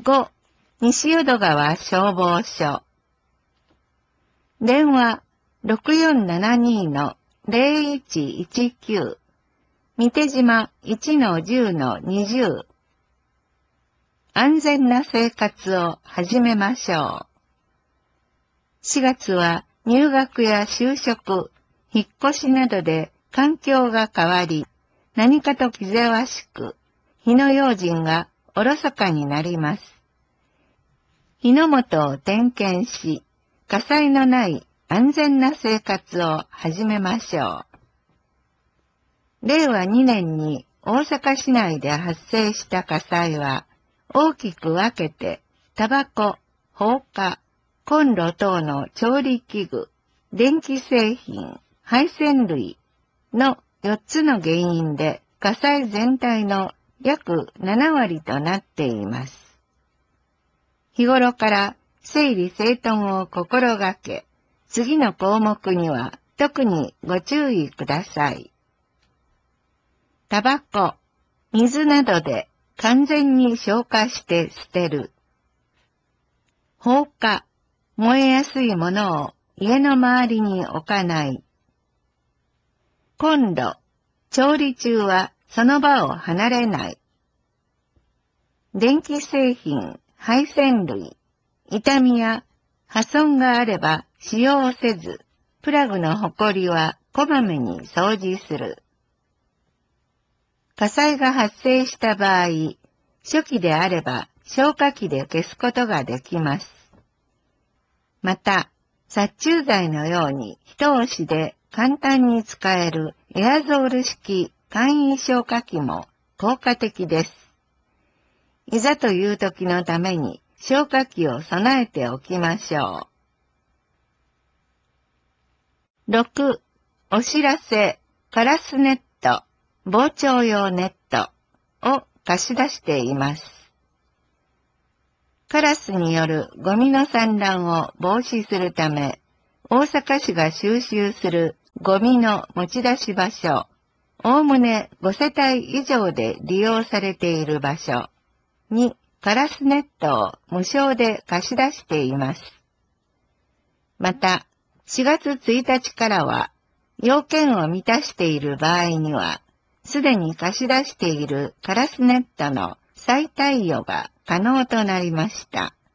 5、西淀川消防署。電話6472-0119。三手島 1-10-20。安全な生活を始めましょう。4月は入学や就職、引っ越しなどで環境が変わり、何かと気ぜわしく、火の用心がおろそかになります。火の元を点検し、火災のない安全な生活を始めましょう。令和2年に大阪市内で発生した火災は、大きく分けて、タバコ、放火、コンロ等の調理器具、電気製品、配線類の4つの原因で火災全体の約7割となっています。日頃から整理整頓を心がけ、次の項目には特にご注意ください。タバコ、水などで完全に消火して捨てる。放火、燃えやすいものを家の周りに置かない。コンロ、調理中はその場を離れない。電気製品、配線類、傷みや破損があれば使用せず、プラグのほこりはこまめに掃除する。火災が発生した場合、初期であれば消火器で消すことができます。また、殺虫剤のように一押しで簡単に使えるエアゾール式簡易消火器も効果的です。いざという時のために消火器を備えておきましょう。6、お知らせ、カラスネット、防鳥用ネットを貸し出しています。カラスによるゴミの散乱を防止するため、大阪市が収集するゴミの持ち出し場所、おおむね5世帯以上で利用されている場所にカラスネットを無償で貸し出しています。また、4月1日からは、要件を満たしている場合には、すでに貸し出しているカラスネットの再貸与が可能となりました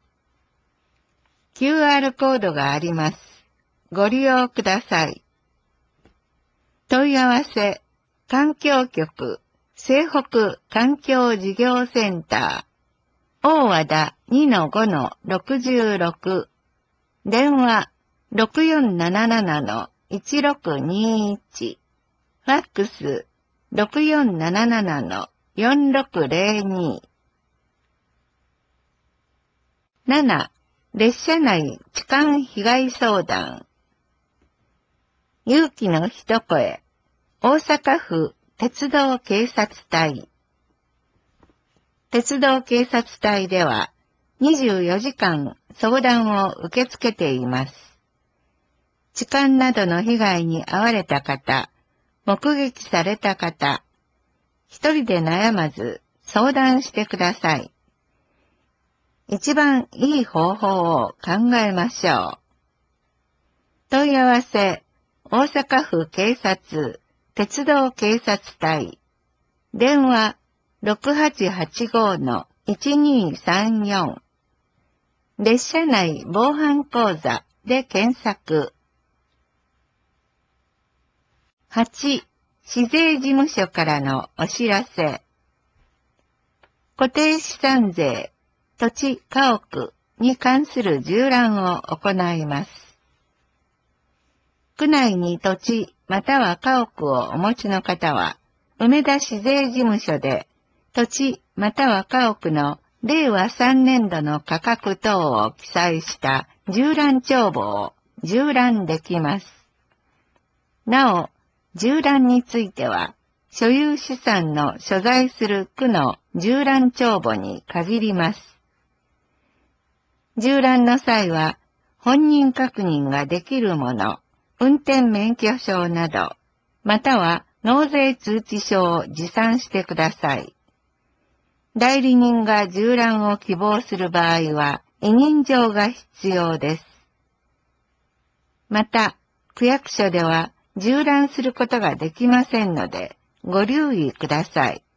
。QR コードがあります。ご利用ください。問い合わせ、環境局、西北環境事業センター、大和田 2-5-66、電話6477-1621、ファックス6477-4602。7、列車内痴漢被害相談。勇気の一声、大阪府鉄道警察隊。鉄道警察隊では24時間相談を受け付けています。痴漢などの被害に遭われた方、目撃された方、一人で悩まず相談してください。一番いい方法を考えましょう。問い合わせ、大阪府警察、鉄道警察隊。電話6885-1234。列車内防犯講座で検索。8、市税事務所からのお知らせ。固定資産税、土地家屋に関する縦覧を行います。区内に土地または家屋をお持ちの方は、梅田市税事務所で土地または家屋の令和3年度の価格等を記載した縦覧帳簿を縦覧できます。なお、縦覧については、所有資産の所在する区の縦覧帳簿に限ります。縦覧の際は、本人確認ができるもの、運転免許証など、または納税通知書を持参してください。 代理人が従覧を希望する場合は、委任状が必要です。また、区役所では従覧することができませんので、ご留意ください。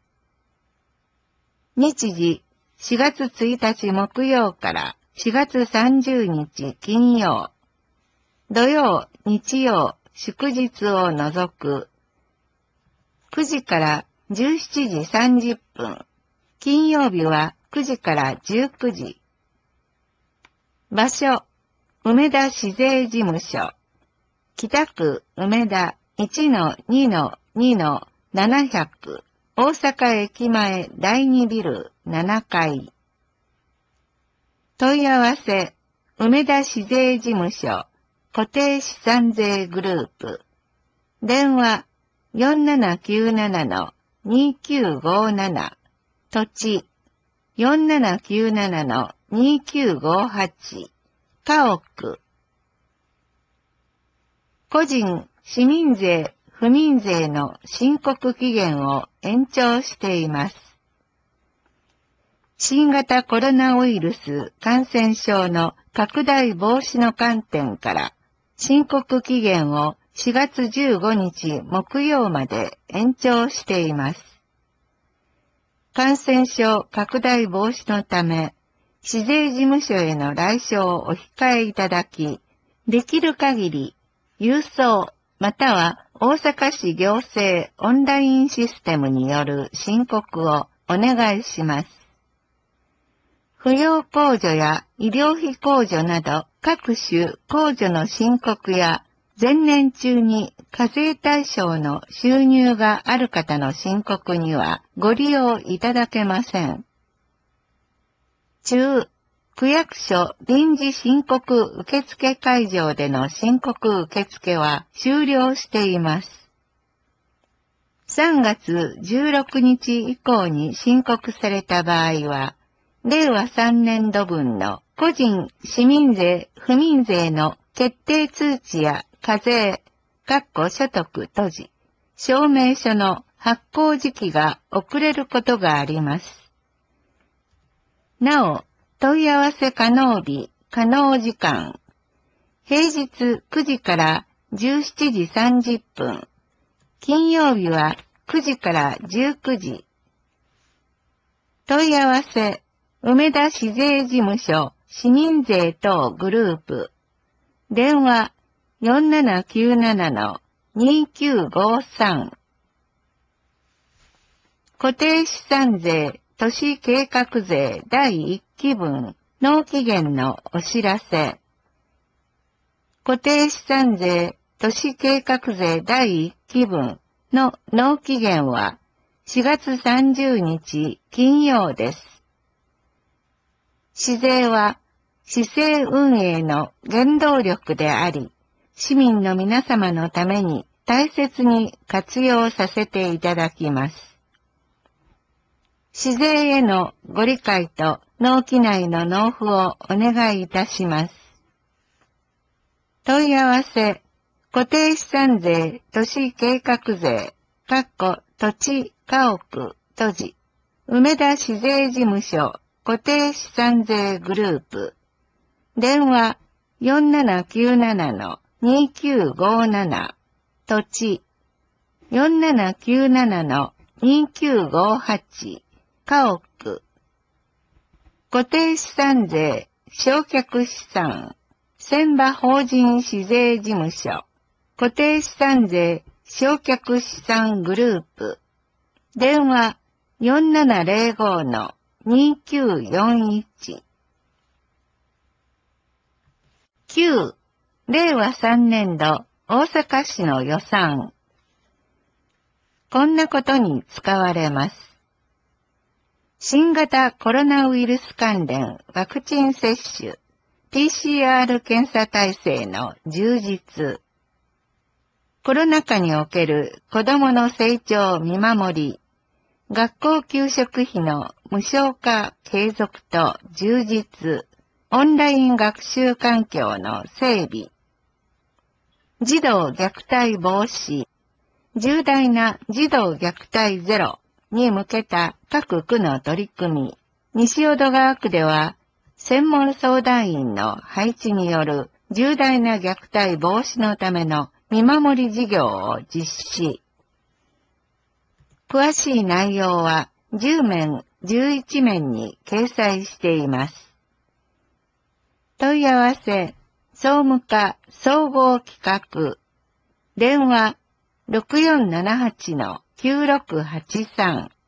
日時、4月1日木曜から4月30日金曜、土曜、日曜、祝日を除く、9時から17時30分、金曜日は9時から19時。場所、梅田市税事務所、北区梅田 1-2-2-700、大阪駅前第2ビル7階。問い合わせ、梅田市税事務所、固定資産税グループ。電話、4797-2957。土地、4797-2958。家屋。個人、市民税、不民税の申告期限を延長しています。新型コロナウイルス感染症の拡大防止の観点から、申告期限を4月15日木曜まで延長しています。感染症拡大防止のため、市税事務所への来所をお控えいただき、できる限り、郵送または大阪市行政オンラインシステムによる申告をお願いします。扶養控除や医療費控除など各種控除の申告や前年中に課税対象の収入がある方の申告にはご利用いただけません。中、区役所臨時申告受付会場での申告受付は終了しています。3月16日以降に申告された場合は、令和3年度分の個人市民税不民税の決定通知や課税、所得閉じ、証明書の発行時期が遅れることがあります。なお、問い合わせ可能日、可能時間、平日9時から17時30分、金曜日は9時から19時。問い合わせ、梅田市税事務所市民税等グループ。電話4797-2953。固定資産税都市計画税第1期分納期限のお知らせ。固定資産税都市計画税第1期分の納期限は4月30日金曜です。市税は市政運営の原動力であり、市民の皆様のために大切に活用させていただきます。市税へのご理解と納期内の納付をお願いいたします。問い合わせ、固定資産税都市計画税、土地家屋閉じ、梅田市税事務所固定資産税グループ。電話4797-2957。土地4797-2958。家屋。固定資産税償却資産。船場法人市税事務所。固定資産税償却資産グループ。電話4705-2941。9. 令和3年度大阪市の予算。こんなことに使われます。新型コロナウイルス関連ワクチン接種、PCR 検査体制の充実。コロナ禍における子どもの成長見守り、学校給食費の無償化継続と充実、オンライン学習環境の整備、児童虐待防止、重大な児童虐待ゼロに向けた各区の取り組み、西淀川区では、専門相談員の配置による重大な虐待防止のための見守り事業を実施。詳しい内容は10面、11面に掲載しています。問い合わせ、総務課総合企画、電話 6478-9683